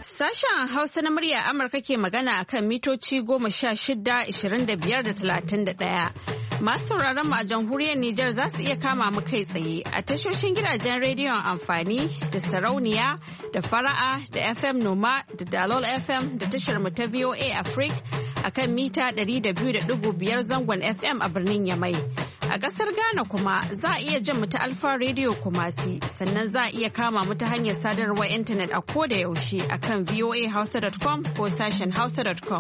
Sashen Hausa na murya Amurka ke magana akan mitoci 16, 25 da 31. Masu sauraron mu a jamhuriyar Nijar za su iya kama mu kai tsaye a tashoshin gidajen rediyon amfani da sarauniya da fara'a da FM Noma da Dalol FM da tashar mu ta VOA Africa akan mita 200.5 zangon FM a birnin Yamai. A ƙasar Ghana kuma za a iya jin mu ta Alfa Radio Kumasi sannan za a iya kama mu ta hanyar sadarwar intanet a koda yaushe akan voahausa.com ko sashen hausa.com.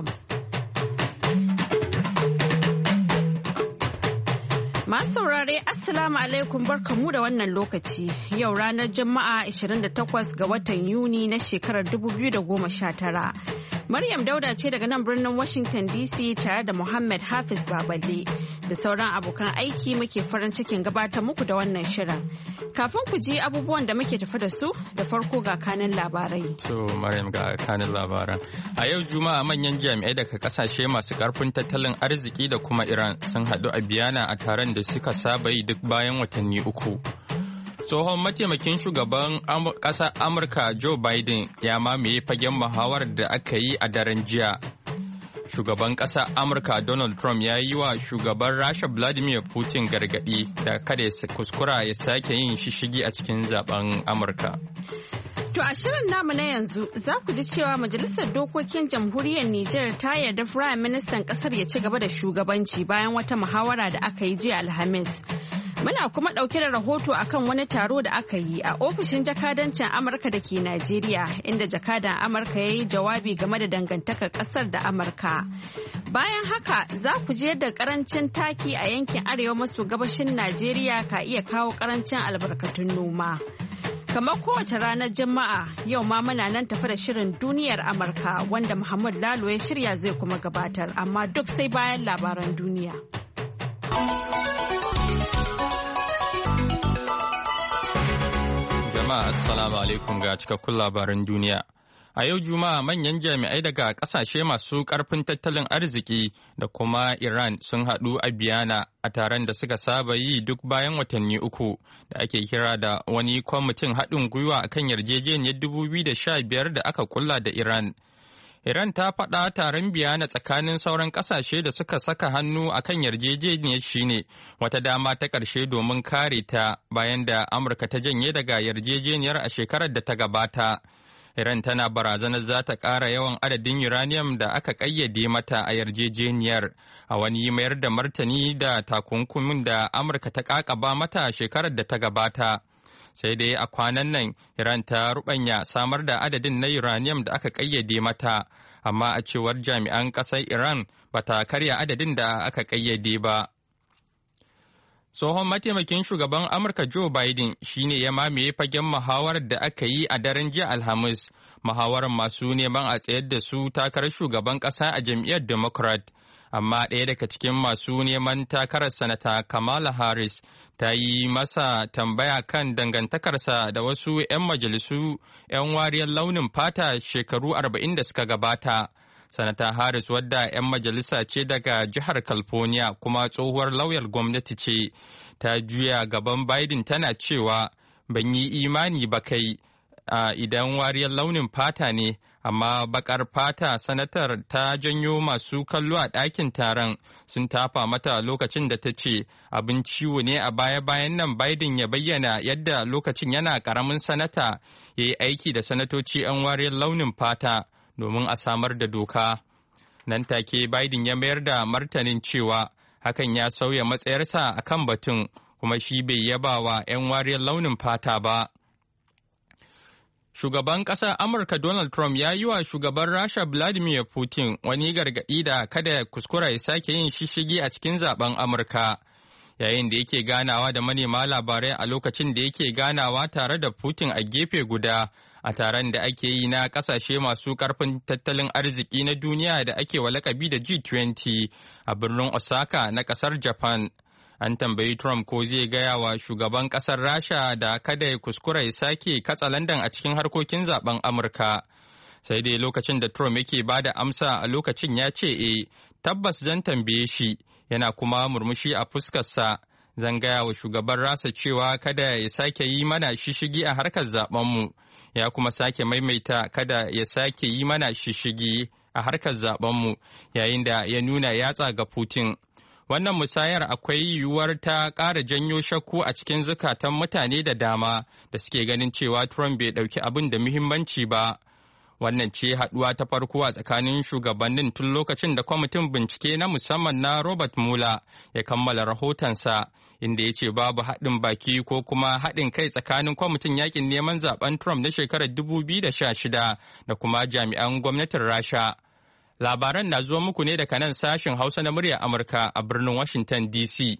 Masu saurare Assalamu alaikum barkamu da wannan lokaci yau ranar Juma'a 28 ga watan Yuni na shekarar 2019. Maryam Dauda ce daga nan birnin Washington DC tare da Muhammad Hafiz Baballe da sauran abokan aiki muke farin cikin gabatar muku da wannan shirin. Kafin ku ji abubuwan da muke tafi da su da farko ga kanin labarai. To Maryam ga kanin labaran. A yau Juma'a manyan jami'ai daga kasashe masu karfin tattalin arziki da kuma Iran sun haɗu a Biyana a taron da suka saba yi duk bayan watanni uku. Tsohon mataimakin shugaban ƙasar Amurka Joe Biden ya mamaye fagen muhawarar da aka yi a daren jiya. Shugaban ƙasar Amurka Donald Trump ya yi wa shugaban Rasha Vladimir Putin gargaɗi da kada ya kuskura ya sake yin shishigi a cikin zaben Amurka. To a shirin namu na yanzu za ku ji cewa Majalisar Dokokin Jamhuriyar Nijar ta yarda Firayim Ministan ƙasar ya ci gaba da shugabanci bayan wata muhawara da aka yi jiya Alhamis. Muna kuma ɗauke da rahoto akan wani taro da aka yi a ofishin jakadancin Amurka da ke Najeriya inda jakadan Amurka ya yi jawabi game da dangantakar ƙasar da Amurka. Bayan haka za ku ji yadda ƙarancin taki a yankin arewa maso gabashin Najeriya ka iya kawo ƙarancin albarkatun noma. Kamar kowace ranar Juma'a yau ma muna nan tafi da shirin duniyar Amurka wanda Muhammad Lalo ya shirya zai kuma gabatar amma duk sai bayan labaran duniya. Jama'a assalamu alaikum ga cikakkun labaran duniya. A yau Juma'a manyan jami'ai daga kasashe masu karfin tattalin arziki da kuma Iran sun haɗu a Biyana a taron da suka saba yi duk bayan watanni uku da ake kira da wani kwamitin haɗin gwiwa akan yarjejeniyar 2015 da aka kulla da Iran. Iran ta faɗa taron Biyana tsakanin sauran ƙasashe da suka saka hannu akan yarjejeniyar shine wata dama ta ƙarshe domin kare ta bayan da Amurka ta janye daga yarjejeniyar a shekarar da ta gabata. Iran tana barazanar za ta ƙara yawan adadin uranium da aka ƙayyade mata a yarjejeniyar a wani mayar da martani da takunkumin da Amurka ta ƙaƙaba mata shekarar da ta gabata. Sai dai a kwanan nan Iran ta rubanya samar da adadin na uranium da aka ƙayyade mata, amma a cewar jami'an ƙasar Iran ba ta karya adadin da aka ƙayyade ba. Tsohon mataimakin shugaban Amurka Joe Biden shine ya mamaye fagen muhawarar da aka yi a daren jiya Alhamis, muhawarar masu neman a tsayar da su takarar shugaban ƙasa a jam'iyyar Democrat. Amma ɗaya daga cikin masu neman takarar sanata Kamala Harris ta yi masa tambaya kan dangantakarsa da wasu 'yan majalisu 'yan wariyar launin fata shekaru 40 da suka gabata. Sanata Harris wadda 'yan majalisa ce daga jihar California kuma tsohuwar lauyar gwamnati ce, ta juya gaban Biden tana cewa ban yi imani ba kai idan wariyar launin fata ne, amma bakar fata sanatar ta janyo masu kallo a ɗakin taron sun tafa mata lokacin da ta ce abin ciwo ne a baya-bayan nan Biden ya bayyana yadda lokacin yana ƙaramin sanata ya yi aiki da sanatoci 'yan wariyar launin fata domin a samar da doka. Nan take Biden ya mayar da martanin cewa hakan ya sauya matsayarsa a kan batun kuma shi bai yaba wa 'yan wariyar launin fata ba. Shugaban ƙasar Amurka Donald Trump ya yi wa shugaban Rasha Vladimir Putin wani gargaɗi da kada ya kuskura ya sake yin shishigi a cikin zaben Amurka. Yayin da yake ganawa da manema labarai a lokacin da yake ganawa tare da Putin a gefe guda a taron da ake yi na ƙasashe masu ƙarfin tattalin arziki na duniya da ake wa lakabi da G20 a birnin Osaka na ƙasar Japan. An tambayi Trump ko zai gaya wa shugaban ƙasar Rasha da kada ya kuskura ya sake katsalandan a cikin harkokin zaben Amurka. Sai dai lokacin da Trump yake ba da amsa a lokacin ya ce tabbas zan tambaye shi, yana kuma murmushi a fuskarsa. Zan gaya wa shugaban Rasha cewa kada ya sake yi mana shishigi a harkar zabenmu. ya kuma sake maimaita kada ya sake yi mana shishigi a harkar zabenmu yayin da ya nuna yatsa ga Putin. Wannan musayar akwai yiwuwar ta ƙara janyo shakku a cikin zukatan mutane da dama da suke ganin cewa Trump bai ɗauki abin da muhimmanci ba. Wannan ce haɗuwa ta farko a tsakanin shugabannin tun lokacin da kwamitin bincike na musamman na Robert Mueller ya kammala rahotonsa, inda ya ce babu haɗin baki ko kuma haɗin kai tsakanin kwamitin yakin neman zaben Trump na shekarar 2016 da kuma jami'an gwamnatin Rasha. Labaran na zuwa muku ne daga nan sashen Hausa na muryar Amurka a birnin Washington DC.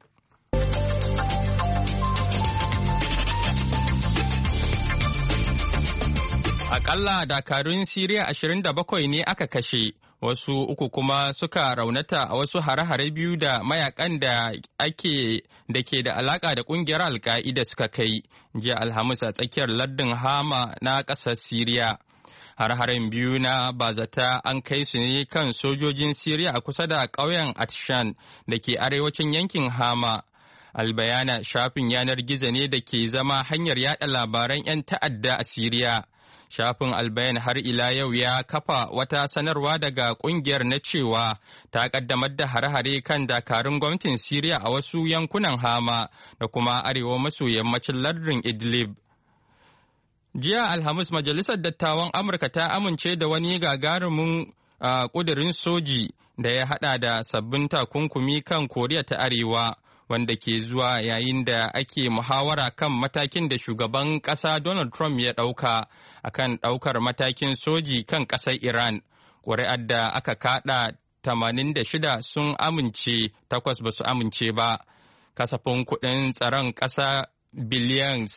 Akalla dakarun Siriya 27 ne aka kashe, wasu 3 kuma suka raunata a wasu hare-hare biyu da mayakan da ke da alaka da kungiyar Al-Qaida suka kai jiya Alhamis a tsakiyar lardin Hama na ƙasar Siriya. Har-haren biyu na bazata an kai su ne kan sojojin Siriya a kusa da ƙauyen Atshan da ke arewacin yankin Hama. Albayana shafin yanar gizo ne da ke zama hanyar yada labaran 'yan ta'adda a Siriya. Shafin Albayan har ila yau ya kafa wata sanarwa daga kungiyar na cewa ta kaddamar da hare-hare kan dakarun gwamnatin Siriya a wasu yankunan Hama da kuma arewa maso yammacin lardin Idlib. Jiya Alhamis Majalisar Dattawan Amurka ta amince da wani gagarumin ƙudurin soji da ya haɗa da sabbin takunkumi kan Koriya ta Arewa, wanda ke zuwa yayin da ake muhawara kan matakin da shugaban ƙasa Donald Trump ya ɗauka akan ɗaukar matakin soji kan ƙasar Iran. Ƙuri'ar da aka kaɗa 86 sun amince, 8 ba su amince ba. Kasafin kuɗin tsaron ƙasa biliyan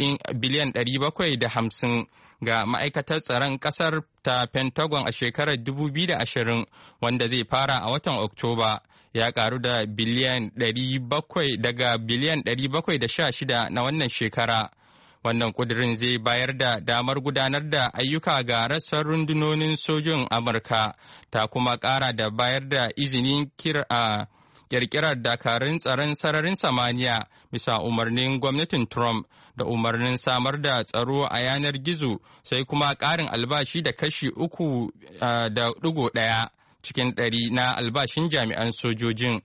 750 ga ma'aikatar tsaron ƙasar ta Pentagon a shekarar 2020 wanda zai fara a watan Oktoba ya karu da biliyan 700 daga biliyan 716 na wannan shekara. Wannan kudirin zai bayar da damar gudanar da ayyuka ga rassan rundunonin sojin Amurka, ta kuma ƙara da bayar da izinin kirkirar dakarun tsaron sararin samaniya bisa umarnin gwamnatin Trump da umarnin samar da tsaro a yanar gizo, sai kuma ƙarin albashi da kashi 3.1 cikin 100 na albashin jami'an sojojin.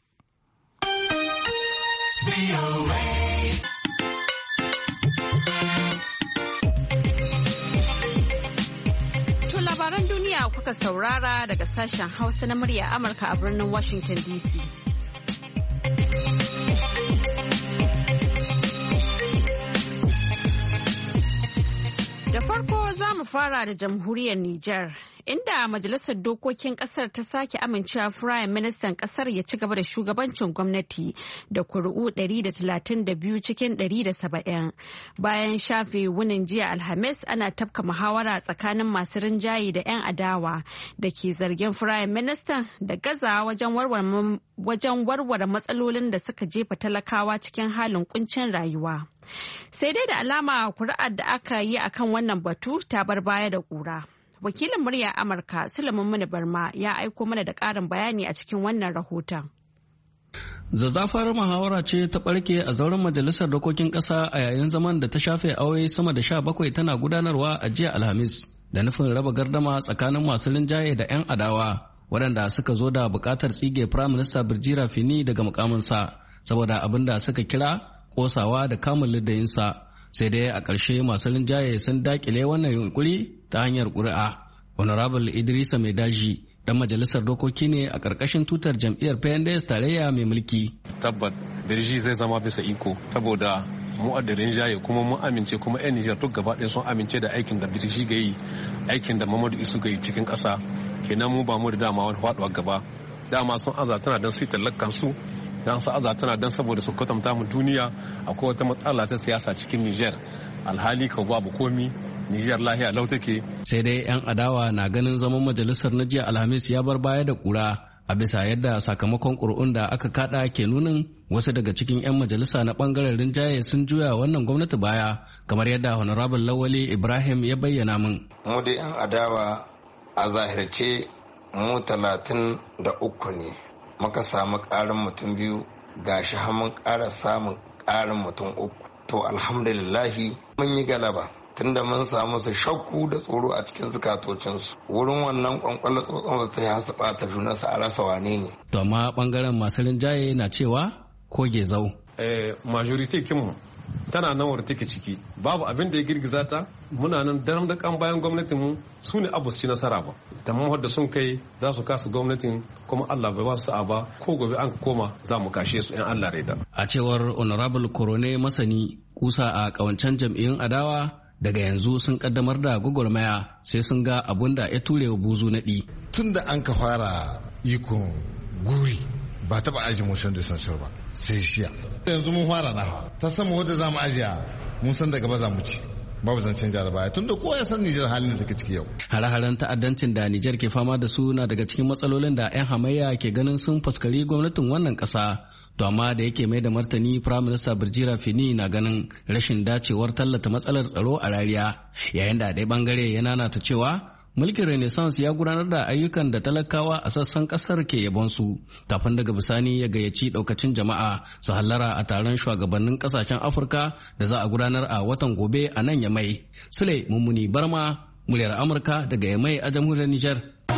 To labaran duniya kuka saurara daga sashen Hausa na murya Amurka a birnin Washington DC. Da farko za mu fara da jamhuriyar Nijar, inda Majalisar Dokokin Kasar ta sake amincewa Firayim Ministan Kasar ya ci gaba da shugabancin gwamnati da kuri'u 132 cikin 170. Bayan shafe wunin jiya Alhamis ana tafka muhawara tsakanin masu rinjaye da 'yan adawa da ke zargin Firayim Ministan da gaza wajen warware matsalolin da suka jefa talakawa cikin halin kuncin rayuwa. Sai dai da alama kuri'ar da aka yi akan wannan batu ta bar baya da ƙura. Wakilin murya Amurka Sulaiman Muni Barma ya aiko mana da ƙarin bayani a cikin wannan rahoton. Zazzafar muhawara ce ta ɓarke a zauren majalisar dokokin ƙasa a yayin zaman da ta shafe aure sama da 17 tana gudanarwa a jiya Alhamis da nufin raba gardama tsakanin masu rinjaye da 'yan adawa waɗanda suka zo da buƙatar tsige Firayim Minista Birjira Fini daga mukaminsa saboda abin da suka kira kosawa da kamun lidayinsa. Sai dai a ƙarshe masu rinjaye sun dakile wannan yunkuri ta hanyar ƙuri'a. Honorable Idrisa Mai Daji dan majalisar dokoki ne a ƙarƙashin tutar jam'iyyar PNDS tarayya mai mulki. Tabbat Birji zai zama bisa iko saboda mu a da rinjaye kuma mun amince kuma 'yan Nijar duk gaba ɗaya sun amince da aikin da Birji ga yi, aikin da Mamadu Isu ga yi cikin ƙasa. Kenan mu ba mu da dama wani faɗuwa gaba. Dama sun aza tana don su yi tallakan su. Dan su aza tana don saboda su kwatanta mu duniya akwai wata matsala ta siyasa cikin Nijar. Alhali ka babu komi, Nijar lahiya lau take. Sai dai 'yan adawa na ganin zaman majalisar na jiya Alhamis ya bar baya da kura a bisa yadda sakamakon ƙuri'un da aka kada ke nunin wasu daga cikin 'yan majalisa na ɓangaren rinjaye sun juya wannan gwamnati baya, kamar yadda Honorable Lawali Ibrahim ya bayyana min. Mu da 'yan adawa a zahirce mu 33 ne. Muka samu ƙarin mutum 2 gashi mun ƙara samun ƙarin mutum 3. To alhamdulillahi mun yi galaba tunda mun samu su shakku da tsoro a cikin zukatocinsu. Wurin wannan kwankwalar tsotson ta ya su ɓata junansu a rasa wane ne. To amma ɓangaren masu rinjaye na cewa ko gezau. Majority kinmu tana nan wadda take ciki babu abin da ya girgiza ta, muna nan daram da kan bayan gwamnatin mu su ne abu su ci nasara ba, tamam wadda sun kai za su kasa gwamnatin kuma Allah bai ba su sa'a ba, ko gobe an koma za mu kashe su in Allah raida. A cewar Honorable Korone Masani, kusa a kawancan jam'iyyun adawa, daga yanzu sun kaddamar da gwagwarmaya sai sun ga abun da ya ture wa buzu naɗi. Tun da an ka fara ikon guri ba taɓa aji motion da sansur ba sai shiya. Yanzu mun fara na ta sama wadda za mu ajiya mun san daga ba za mu ci. Babu zancen jihar baya tun da kowa ya san Nijar halin da take ciki yau. Hare-haren ta'addancin da Nijar ke fama da su na daga cikin matsalolin da 'yan hamayya ke ganin sun fuskari gwamnatin wannan ƙasa. To amma da yake mai da martani, Prime Minister Birjira Fini na ganin rashin dacewar tallata matsalar tsaro a rariya, yayin da ɗaya bangare ya nanata cewa mulkin Renaissance ya gudanar da ayyukan da talakawa a sassan kasar ke yabonsu, kafin daga bisani ya gayyaci daukacin jama'a su hallara a taron shugabannin kasashen Afirka da za a gudanar a watan gobe a nan Yamai. Sule Mummuni Barma, muryar Amurka daga Yamai a jamhuriyar Nijar.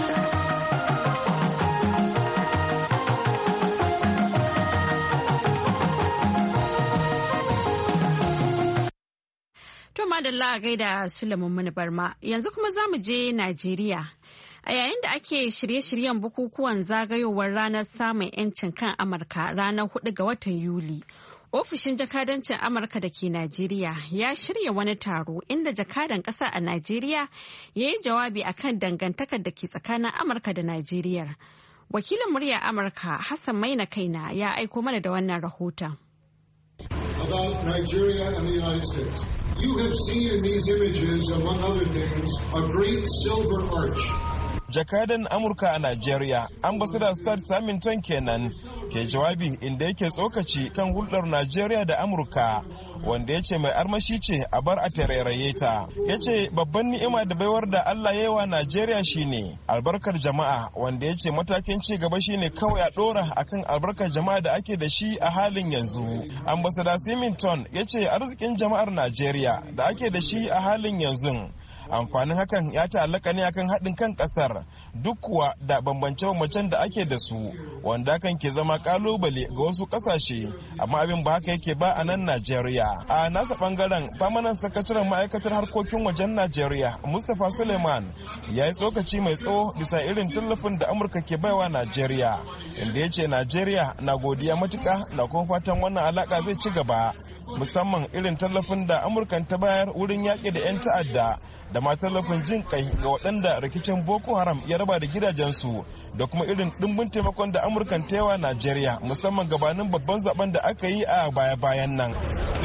To madalla a gaida Sulaiman Muni Barma, yanzu kuma za mu je Najeriya. A yayin da ake shirye-shiryen bukukuwan zagayowar ranar samun 'yancin kan Amurka ranar 4 ga watan Yuli, ofishin jakadancin Amurka da ke Najeriya ya shirya wani taro inda jakadan ƙasa a Najeriya ya yi jawabi akan dangantakar da ke tsakanin Amurka da Najeriya. Wakilin murya Amurka Hassan Maina Kaina ya aiko mana da wannan rahoton. About Nigeria and the United States. You have seen in these images, among other things, a great silver arch. Jakadan Amurka a Najeriya, Ambassador Stuart Samington kenan ke jawabi inda yake tsokaci kan hulɗar Najeriya da Amurka, wanda ya ce mai armashi ce a bar a tarairaye ta. Ya ce babban ni'ima da baiwar da Allah ya yi wa Najeriya shine albarkar jama'a, wanda ya ce matakin ci gaba shine kawai a ɗora akan albarkar jama'a da ake da shi a halin yanzu. Ambassador Samington ya ce arzikin jama'ar Najeriya da ake da shi a halin yanzu, amfanin hakan ya ta'allaka ne akan haɗin kan ƙasar, duk kuwa da bambance-bambancen da ake da su, wanda hakan ke zama ƙalubale ga wasu ƙasashe, amma abin ba haka yake ba a nan Najeriya. A nasa ɓangaren, famanan sakataren ma'aikatar harkokin wajen Najeriya, Mustapha Suleiman, ya yi tsokaci mai tsawo bisa irin tallafin da Amurka ke baiwa Najeriya, inda ya ce Najeriya na godiya matuƙa na kuma fatan wannan alaƙa zai ci gaba, musamman irin tallafin da Amurkan ta bayar wurin yaƙi da 'yan ta'adda, da ma tallafin jin kai ga waɗanda rikicin Boko Haram ya raba da gidajensu, da kuma irin ɗimbin taimakon da Amurkan ta yawa Najeriya, musamman gabanin babban zaben da aka yi a baya-bayan nan.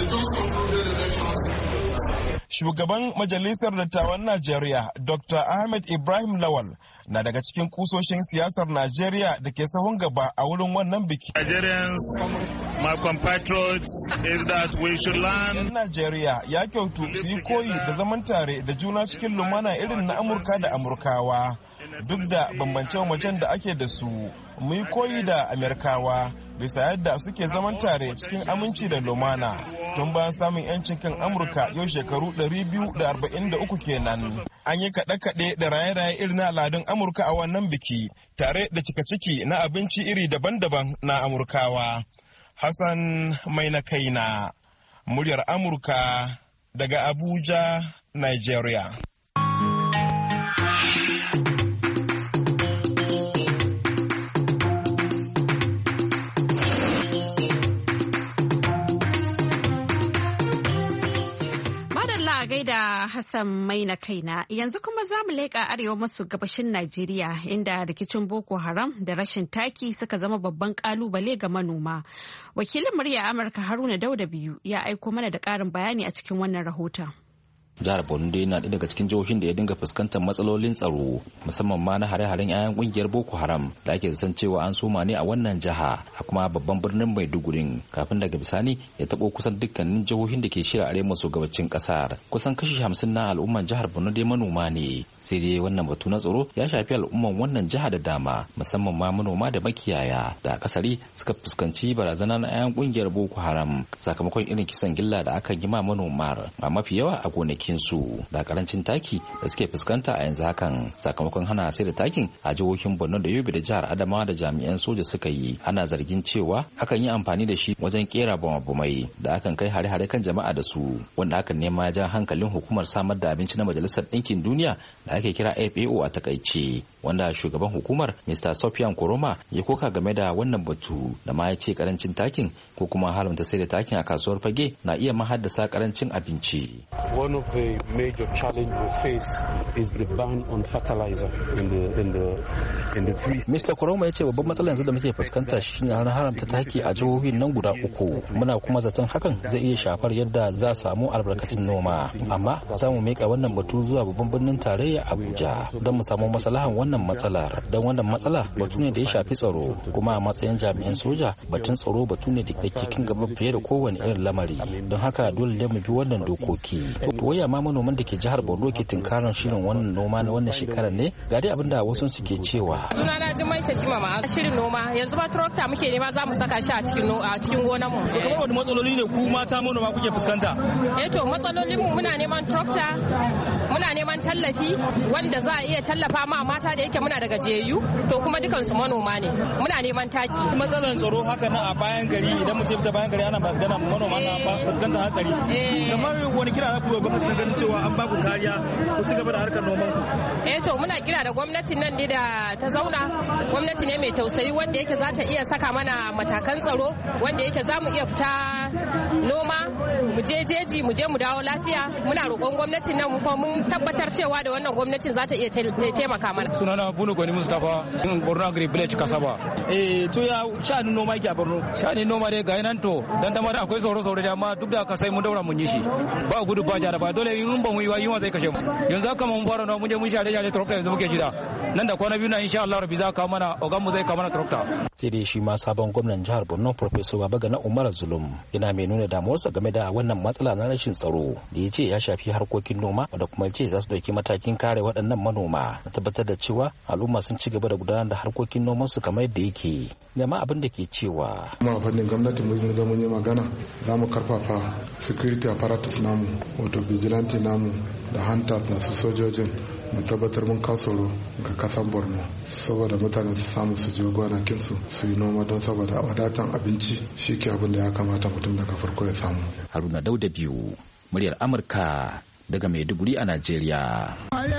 Shugaban Majalisar Dattawan Najeriya, Dr. Ahmed Ibrahim Lawal, na daga cikin kusoshin siyasar Najeriya da ke sahun gaba a wurin wannan biki. Nigerians, my compatriots, is that we should learn. Najeriya ya kyautu su yi koyi da zaman tare da juna cikin lumana irin na Amurka da Amurkawa, duk da bambance-bambancen da ake da su. Mu yi koyi da Amerikawa bisa yadda suke zaman tare cikin aminci da lumana. Tun bayan samun 'yancin kan Amurka yau shekaru 243 kenan. An yi kaɗe-kaɗe da raye-raye irin na al'adun Amurka a wannan biki, tare da cika-ciki na abinci iri daban-daban na Amurkawa. Hassan Maina Kaina, muryar Amurka daga Abuja, Nigeria. gaida Hassan Maina Kaina. Yanzu kuma za mu leƙa arewa maso gabashin Najeriya, inda rikicin Boko Haram da rashin taki suka zama babban kalubale ga manoma. Wakilin murya Amurka Haruna Dauda Biyu ya aiko mana da ƙarin bayani a cikin wannan rahoton. Jihar Borno dai na daga cikin jihohin da ya dinga fuskantar matsalolin tsaro, musamman ma na hare-haren 'ya'yan kungiyar Boko Haram da ake zaton cewa an soma ne a wannan jiha, a kuma babban birnin Maiduguri, kafin daga bisani ya tabo kusan dukkanin jihohin da ke shirya arewa maso gabacin kasar. Kusan kashi 50 na al'umman jihar Borno dai manoma ne, sai dai wannan batu na tsaro ya shafi al'umman wannan jiha da dama, musamman ma manoma da makiyaya da akasari suka fuskanci barazana na 'ya'yan kungiyar Boko Haram sakamakon irin kisan gilla da aka yi ma manoma a mafi yawa a gonaki gonakinsu da karancin taki da suke fuskanta a yanzu hakan sakamakon hana sai da takin a jihohin Borno da Yobe da jihar Adamawa da jami'an soja suka yi. Ana zargin cewa akan yi amfani da shi wajen kera bama-bamai da akan kai hare-hare kan jama'a da su, wanda hakan ne ma ya ja hankalin hukumar samar da abinci na Majalisar Ɗinkin Duniya da ake kira FAO a takaice, wanda shugaban hukumar Mr. Sofian Koroma ya koka game da wannan batu da ma ya ce karancin takin ko kuma haramta sai da takin a kasuwar fage na iya mahaddasa karancin abinci. One of the major challenge we face is the ban on fertilizer in the three. Mr. Koroma ya ce babban matsalar yanzu da muke fuskanta shine haramta taki a jihohin nan guda uku. Muna kuma zaton hakan zai iya shafar yadda za a samu albarkatun noma, amma za mu mika wannan batu zuwa babban birnin tarayya Abuja don mu samu maslahan wannan matsalar, don wannan matsala batu ne da ya shafi tsaro, kuma a matsayin jami'an soja batun tsaro batu ne da ke kin gaba fiye da kowane irin lamari, don haka dole ne mu bi wannan dokoki. To waya ma manoman da ke jihar Borno ke tinkaran shirin wannan noma na wannan shekarar ne? Ga dai abinda wasu suke cewa. Sunana Jummai Shatima ma shirin noma yanzu ba tractor muke nema za mu saka shi a cikin gonar mu. To kuma wani matsaloli ne ku mata manoma kuke fuskanta? To matsalolin mu muna neman tractor, muna neman tallafi wanda za a iya tallafa ma mata da yake muna da gajiyayyu, to kuma dukansu manoma ne, muna neman taki. Matsalar tsaro haka na a bayan gari, idan mu ce ta bayan gari ana magana manoma na fuskantar hatsari. Kamar wani kira za ku ga gwamnati na ganin cewa an ba ku kariya ku ci gaba da harkar noman ku? To muna kira da gwamnatin nan ne da ta zauna, gwamnati ne mai tausayi wanda yake za ta iya saka mana matakan tsaro wanda yake za mu iya fita noma mu je jeji mu je mu dawo lafiya. Muna roƙon gwamnatin nan kuma mun tabbatar cewa da wannan gwamnatin za ta iya taimaka mana. Sunana Bunu Gwani Mustapha, Borno Agri Village Kasaba. To ya sha'anin noma yake a Borno? Sha'anin noma dai ga nan to dan da mata akwai sauro da amma duk da ka sai mun daura mun yi shi. Ba gudu ba jara ba, dole in ba mu yi wa yunwa zai kashe mu. Yanzu haka mun fara noma mun je mun share tractor yanzu muke jira. Nan da kwana biyu na insha Allah rabbi za ka mana ogan mu zai ka mana tractor. Sai dai shi ma sabon gwamnan jihar Borno Professor Babagana Umar Zulum yana mai nuna damuwarsa game da wannan matsala na rashin tsaro da ya ce ya shafi harkokin noma, da kuma ce za su dauki matakin kare waɗannan manoma da tabbatar da cewa al'umma sun ci gaba da gudanar da harkokin noman su kamar yadda yake. Gama abin da ke cewa kuma fannin gwamnati mun yi magana za mu karfafa security apparatus namu, wato vigilante namu da hunters da su sojojin, mu tabbatar mun kawo ga kasan Borno saboda mutane su samu su je gonakinsu su yi noma, don saboda wadatan abinci shi ke abin da ya kamata mutum daga farko ya samu. Haruna Dauda biyu, muryar Amurka daga Maiduguri a Najeriya.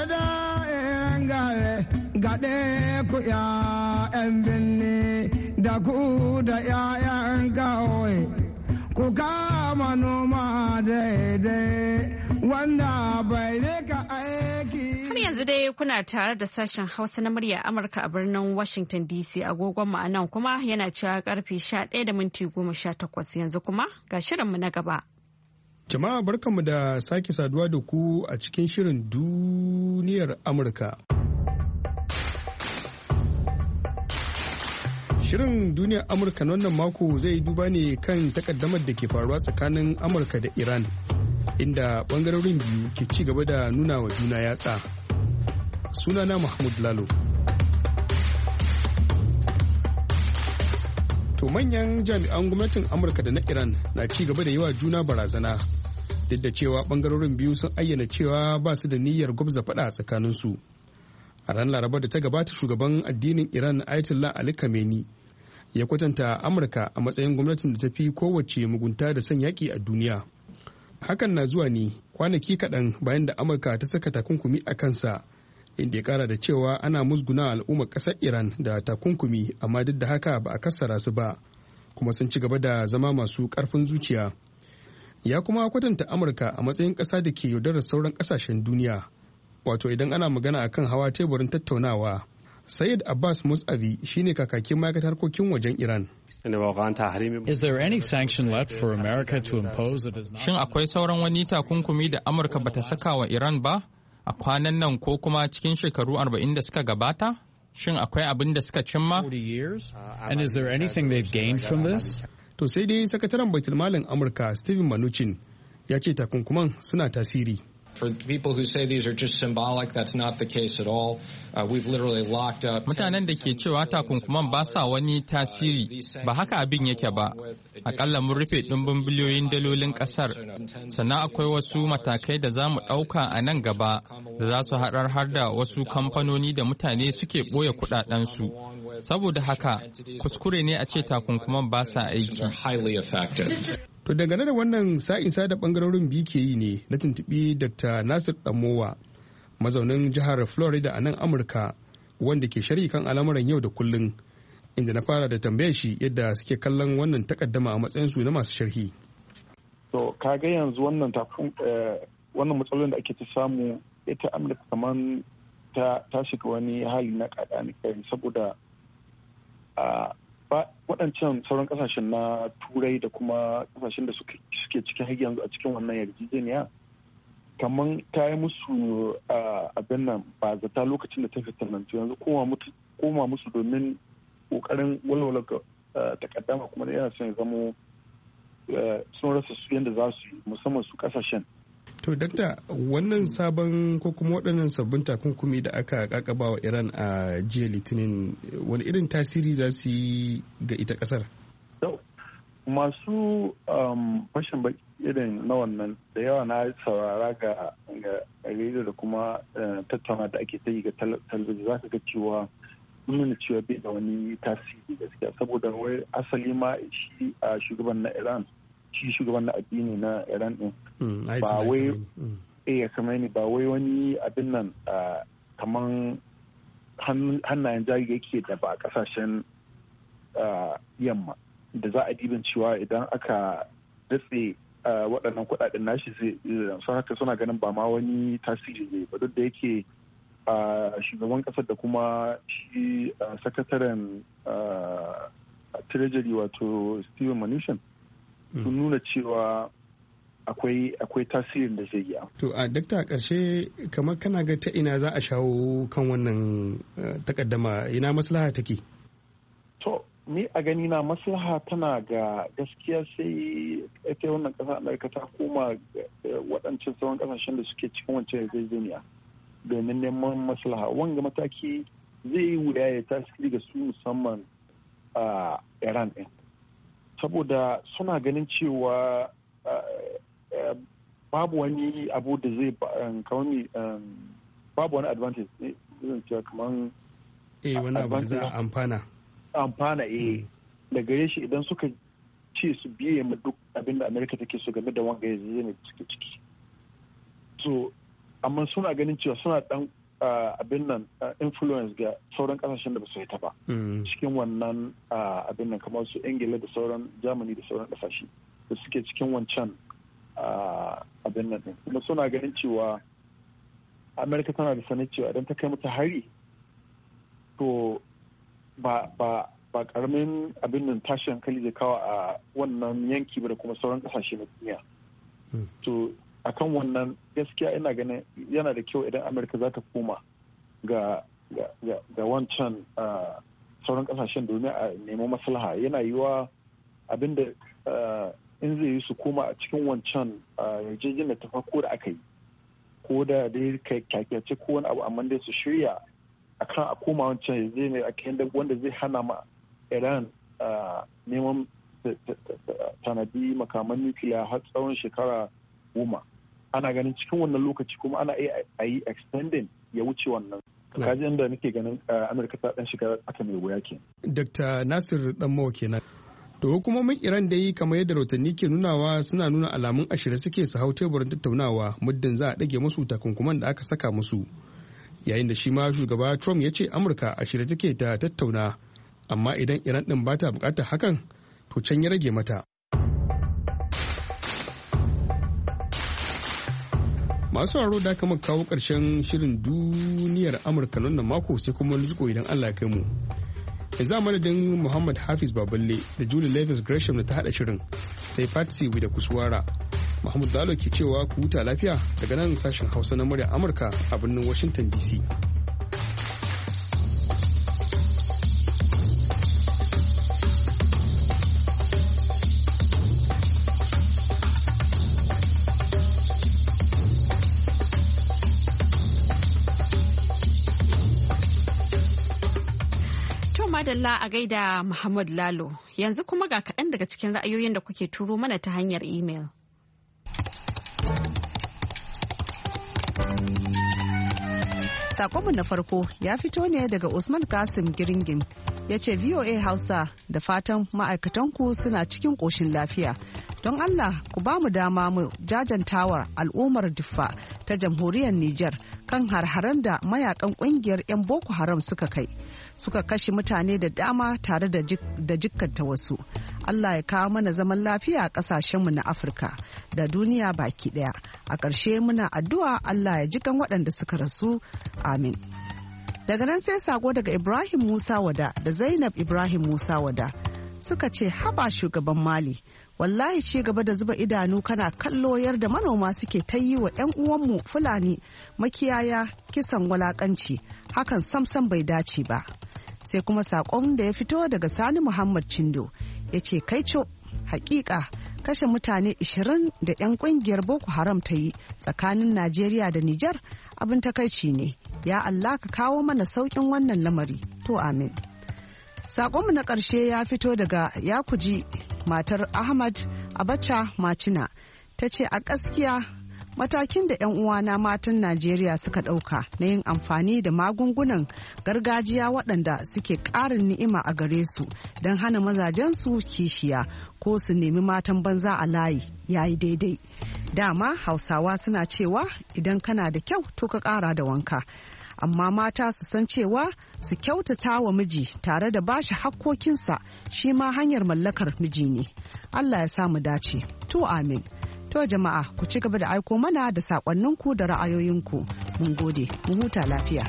Gaɗe ku ‘ya'yan binne da ku da ‘ya'yan kawai, ku kama noma daidai wanda bai rika aiki. Har yanzu dai kuna tare da sashen Hausa na murya Amurka a birnin Washington DC, agogon ma'anan kuma yana cewa karfe 11:18 yanzu kuma ga shirinmu na gaba. Jama'a barkanmu da sake saduwa da ku a cikin shirin duniyar Amurka. Shirin duniyar Amurka na wannan mako zai duba ne kan takaddamar da ke faruwa tsakanin Amurka da Iran, inda bangarorin biyu ke ci gaba da nuna wa juna yatsa. Sunana Mahmud Lalo. To manyan jami'an gwamnatin Amurka da na Iran na ci gaba da yi wa juna barazana, duk da cewa bangarorin biyu sun ayyana cewa ba su da niyyar gwabza faɗa a tsakaninsu. A ran Laraba da ta gabata, shugaban addinin Iran Ayatollah Ali Khamenei ya kwatanta Amurka a matsayin gwamnatin da ta fi kowace mugunta da son yaƙi a duniya. Hakan na zuwa ne kwanaki kaɗan bayan da Amurka ta saka takunkumi a kansa, inda ya ƙara da cewa ana musguna al'ummar ƙasar Iran da takunkumi, amma duk da haka ba a kassara su ba, kuma sun ci gaba da zama masu ƙarfin zuciya. Ya kuma kwatanta Amurka a matsayin ƙasa da ke yaudarar sauran ƙasashen duniya, wato idan ana magana akan hawa teburin tattaunawa. Sayyid Abbas Mus'avi shine kakakin ma'aikatar harkokin wajen Iran. Is there any sanction left for America to impose? Shin akwai sauran wani takunkumi da Amurka bata saka wa Iran ba a kwanan nan ko kuma cikin shekaru 40 da suka gabata? Shin akwai abin da suka cimma? And is there anything they've gained from this? To sai dai sakataren baitulmalin Amurka Steven Mnuchin ya ce takunkuman suna tasiri. For people who say these are just symbolic, that's not the case at all. We've literally locked up. Mutanen da ke cewa takunkuman ba sa wani tasiri ba haka abin yake ba. Akalla mun rufe ɗumbin biliyoyin dalolin ƙasar. Sannan akwai wasu matakai da za mu ɗauka a nan gaba da za su haɗar har da wasu kamfanoni da mutane suke ɓoye kuɗaɗensu. Saboda haka kuskure ne a ce takunkuman ba sa aiki. To dangane da wannan sa'insa da bangarorin biyu ke yi ne na tuntuɓi Dr. Nasir Damowa, mazaunin jihar Florida a nan Amurka, wanda ke sharhi kan al'amuran yau da kullun, inda na fara da tambayar shi yadda suke kallon wannan takaddama a matsayinsu na masu sharhi. To kaga yanzu wannan matsalolin da ake ta samu ita Amurka kamar ta shiga wani hali na kadani kai saboda waɗancan sauran ƙasashen na turai da kuma ƙasashen da suke cikin har yanzu a cikin wannan yarjejeniya kamar ta yi musu abin nan ba zata lokacin da ta fitanantu yanzu koma musu domin ƙoƙarin walwala takaddama kuma da yana son ya zamo sun rasa su yadda za su yi musamman su ƙasashen. To, Dakta, wannan sabon ko kuma waɗannan sabbin takunkumi da aka kakaba wa Iran a jiya Litinin, wani irin tasiri za su yi ga ita ƙasar? Masu fashin baki irin na wannan da yawa na saurara ga rediyo da kuma tattauna da ake ta yi ga talabijin za ka ga cewa nuna cewa bai da wani tasiri gaskiya saboda wai asali ma shi a shugaban na Iran shi shugaban na addini na Iran din ba wai Khamenei ba wai wani abin nan kaman hannayen jari yake da ba kasashen yamma da za a dibin cewa idan aka datse waɗannan kuɗaɗen nashi zai sun haka suna ganin ba ma wani tasiri ne ba duk da yake shugaban ƙasar da kuma shi sakataren treasury wato Steven Mnuchin sun nuna cewa akwai tasirin da zai yi. To a dakta ƙarshe kamar kana ga ta ina za a shawo kan wannan takaddama ina maslaha take? To ni a gani na maslaha tana ga gaskiya sai ita wannan ƙasar Amurka ta koma waɗancan sauran ƙasashen da suke cikin wancan yarjejeniya domin neman maslaha. Wanga mataki zai yi wuya ya tasiri ga su musamman a Iran ɗin. Saboda suna ganin cewa babu wani abu da zai babu wani advantage zan cewa kamar wani abu da za a amfana da gare shi idan suka ce su biye ma duk abin da Amerika take so game da wanga yanzu ne suke ciki. So amma suna ganin cewa suna dan abin nan influence ga sauran kasashen da ba su yi ta ba cikin wannan abin nan kamar su Ingila da sauran Germany da sauran kasashe da suke cikin wancan abin nan din kuma suna ganin cewa Amerika tana da sanin cewa idan ta kai mata hari to ba karamin abin nan tashi hankali zai kawo a wannan yanki ba da kuma sauran kasashe na duniya to akan wannan gaskiya ina ganin yana da kyau idan Amurka za ta koma ga wancan sauran kasashen domin a nemi maslaha yana yiwa abinda in zai yi su koma a cikin wancan yarjejeniyar ta farko da aka yi ko da dai kyakkyace ko wani abu amma dai su shirya akan a koma wancan yarjejeniyar a wanda zai hana ma Iran neman tanadi makaman nukiliya har tsawon shekara 10 ana ganin cikin wannan lokaci kuma ana iya a yi extending ya wuce wannan kaji inda nake ganin Amurka ta dan shiga aka mai wuya ke. Dr. Nasir Damowa kenan. To hukumomin Iran dai kamar yadda rahotanni ke nunawa suna nuna alamun ashirye suke su hau teburin tattaunawa muddin za a dage musu takunkuman da aka saka musu. Yayin da shi ma shugaba Trump ya ce Amurka a shirye take ta tattauna amma idan Iran din ba ta bukatar hakan to can ya rage mata. Masu sauraro da aka kawo ƙarshen shirin duniyar Amurka nan mako sai kuma wani jiko idan Allah ya kai mu. Yanzu a madadin Muhammad Hafiz Baballe da Julie Leathers Gresham da ta haɗa shirin sai Patsy da Kuswara. Mahmud Dalo ke cewa ku huta lafiya daga nan sashen Hausa na murya Amurka a birnin Washington DC. madalla a gaida Muhammad Lalo. Yanzu kuma ga kaɗan daga cikin ra'ayoyin da kuke turo mana ta hanyar imel. Sakonmu na farko ya fito ne daga Usman Kasim Giringim. Ya ce VOA Hausa da fatan ma'aikatanku suna cikin ƙoshin lafiya. Don Allah ku ba mu dama mu jajantawa al'ummar Diffa ta jamhuriyar Nijar kan har-haren da mayakan ƙungiyar 'yan Boko Haram suka kai. Suka kashe mutane da dama tare da jikkata wasu. Allah ya kawo mana zaman lafiya a ƙasashenmu na Afirka da duniya baki ɗaya. A ƙarshe muna addu'a Allah ya jikan waɗanda suka rasu. Amin. Daga nan sai sako daga Ibrahim Musa Wada da Zainab Ibrahim Musa Wada suka ce haba shugaban Mali. Wallahi ci gaba da zuba idanu kana kallo yadda manoma suke ta yi wa 'yan uwanmu Fulani makiyaya kisan walakanci, hakan samsam bai dace ba. Sai kuma sakon da ya fito daga Sani Muhammad Chindo ya ce kaico hakika kashe mutane 20 da 'yan kungiyar Boko Haram ta yi tsakanin Najeriya da Nijar abin takaici ne. Ya Allah ka kawo mana saukin wannan lamari. To amin. Sakonmu na ƙarshe ya fito daga Yakuji matar Ahmad Abacha Macina ta ce a gaskiya matakin da 'yan uwana matan Najeriya suka ɗauka na yin amfani da magungunan gargajiya waɗanda suke ƙarin ni'ima a gare su don hana mazajensu kishiya ko su nemi matan banza a layi yayi daidai. Dama Hausawa suna cewa idan kana da kyau to ka ƙara da wanka. Amma mata su san cewa su kyautata wa miji tare da bashi hakkokinsa shi ma hanyar mallakar miji ne. Allah ya sa mu dace. To amin. To jama'a ku ci gaba da aiko mana da sakonninku da ra'ayoyinku. Mun gode, mu huta lafiya.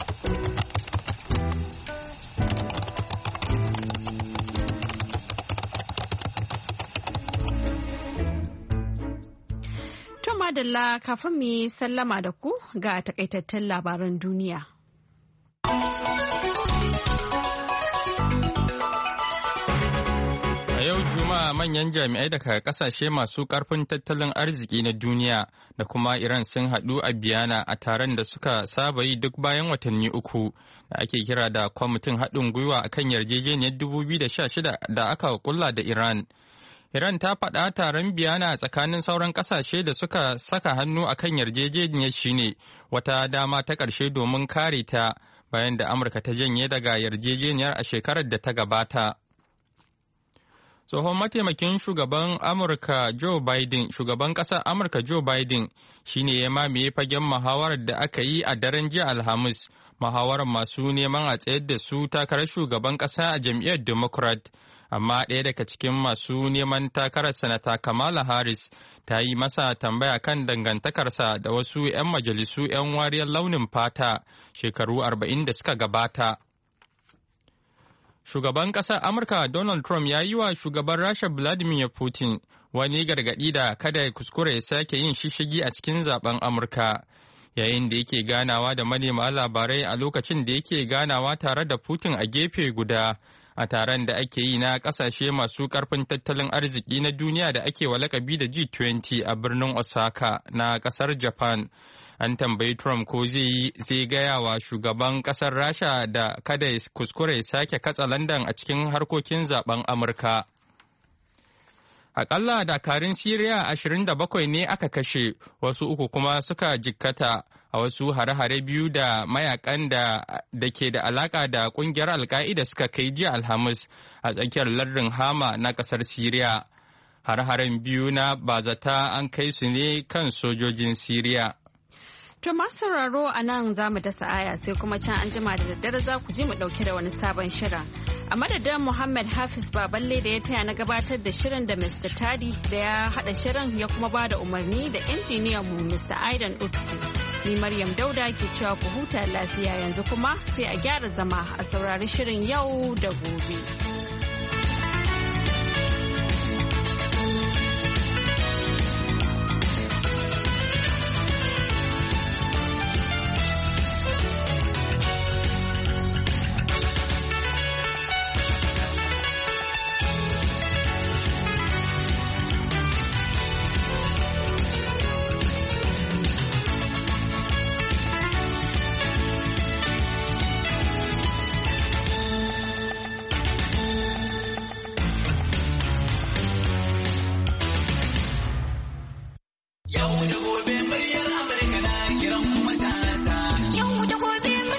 To madalla kafin mu yi sallama da ku ga takaitattun labaran duniya. Manyan jami'ai daga kasashe masu karfin tattalin arziki na duniya da kuma Iran sun haɗu a Biyana a taron da suka saba yi duk bayan watanni uku da ake kira da kwamitin haɗin gwiwa akan yarjejeniyar 2016 da aka kulla da Iran. Iran ta faɗa taron Biyana tsakanin sauran kasashe da suka saka hannu akan yarjejeniyar shine wata dama ta ƙarshe domin kare ta bayan da Amurka ta janye daga yarjejeniyar a shekarar da ta gabata. Tsohon mataimakin shugaban Amurka Joe Biden, shugaban ƙasar Amurka Joe Biden shine ya mamaye fagen muhawarar da aka yi a daren jiya Alhamis, muhawarar masu neman a tsayar da su takarar shugaban ƙasa a jam'iyyar Democrat. Amma ɗaya daga cikin masu neman takarar Sanata Kamala Harris ta yi masa tambaya kan dangantakarsa da wasu 'yan majalisu 'yan wariyar launin fata shekaru 40 da suka gabata. Shugaban ƙasar Amurka Donald Trump ya yi wa shugaban Rasha Vladimir Putin wani gargaɗi da kada ya kuskure ya sake yin shishigi a cikin zaben Amurka. Yayin da yake ganawa da manema labarai a lokacin da yake ganawa tare da Putin a gefe guda a taron da ake yi na ƙasashe masu ƙarfin tattalin arziki na duniya da ake wa lakabi da G20 a birnin Osaka na ƙasar Japan. An tambayi Trump ko zai gaya wa shugaban kasar Rasha da kada ya kuskure ya sake katsa London a cikin harkokin zaben Amurka. Akalla dakarun Siriya 27 ne aka kashe, wasu uku kuma suka jikkata a wasu hare-hare biyu da mayakan da ke da alaka da kungiyar Al-Qaida suka kai jiya Alhamis a tsakiyar lardin Hama na kasar Siriya. Hare-haren biyu na bazata an kai su ne kan sojojin Siriya. To masu sauraro a nan za mu dasa aya sai kuma can an jima da daddare za ku ji mu dauke da wani sabon shirin. A madadin Muhammad Hafiz Baballe da ya taya na gabatar da shirin da Mr. Tadi da ya haɗa shirin ya kuma ba da umarni da injiniyan mu Mr. Aidan Utku. Ni Maryam Dauda ke cewa ku huta lafiya yanzu kuma sai a gyara zama a saurari shirin yau da gobe.